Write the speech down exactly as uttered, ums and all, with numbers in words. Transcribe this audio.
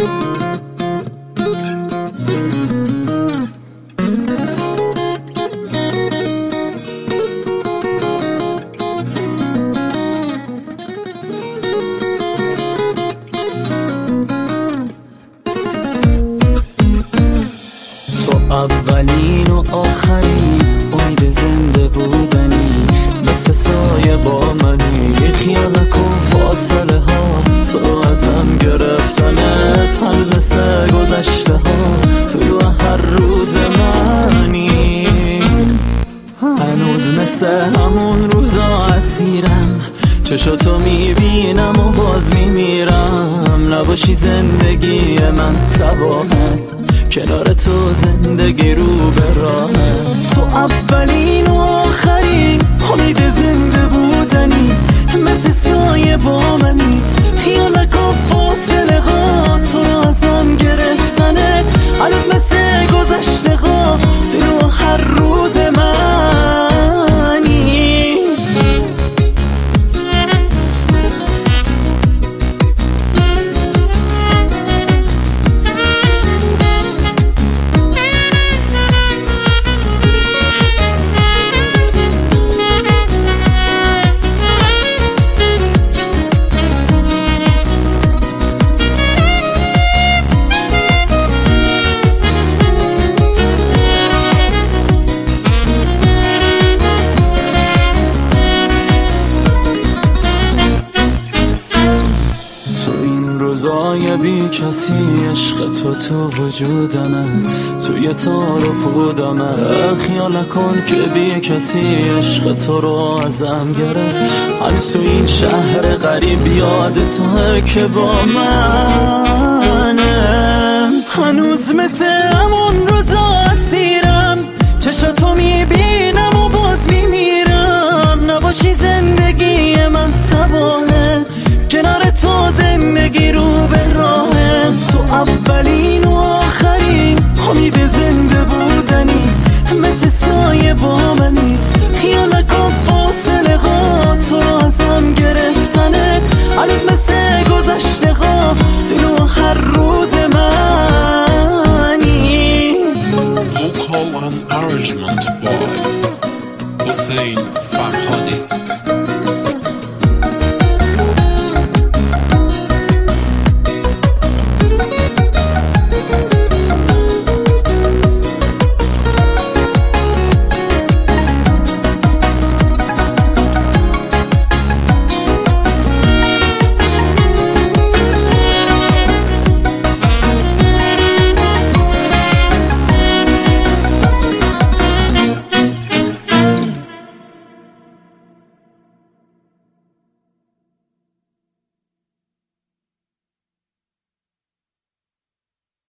اولین و آخرین امید زنده بودنی، مثل سایه با منی. خیال کن فاصله ها تو ازم گرفتنت، هنوز مثل گذشته ها تو هر روز منی. هنوز مثل همون روزا اسیرم، چشاتو میبینم و باز میمیرم. نباشی زندگی من تباهه، کنار تو زندگی رو به راهه. تو اولین و آخرین امید زنده بودنی، مثل سایه با منی. خیال نکن فاصله ها تو رو ازم گرفتنت، هنوز مثل گذشته ها تو رو هر روز منی. روزای بی کسی عشق تو تو وجودمه، توی تار و پودمه. خیال نکن که بی کسی عشق تو رو ازم گرفت، هنوز تو این شهر غریب یاد توه که با منه. هنوز مثل همون روزا اسیرم، چشاتو میبینم و باز میمیرم. نباشی زندگی من تباهه، کنار تو زندگی رو به راهه. تو اولین